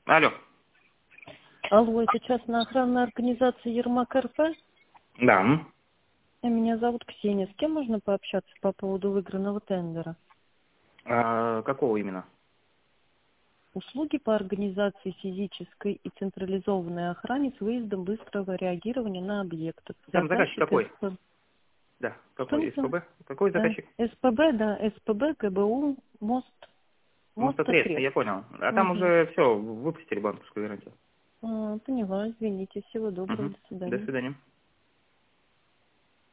Алло. Алло, это частная охранная организация Ермак РФ? Да. Меня зовут Ксения. С кем можно пообщаться по поводу выигранного тендера? Какого именно? Услуги по организации физической и централизованной охране с выездом быстрого реагирования на объекты. Там заказчик какой? Да. Что не Какой? знаю? СПБ? Какой заказчик? СПБ, да, СПБ, ГБУ, мост Мостотрест, Окрест. я понял. А там Угу. уже все, выпустили банковскую гарантию. Поняла, извините. Всего доброго, Угу. до До свидания. свидания.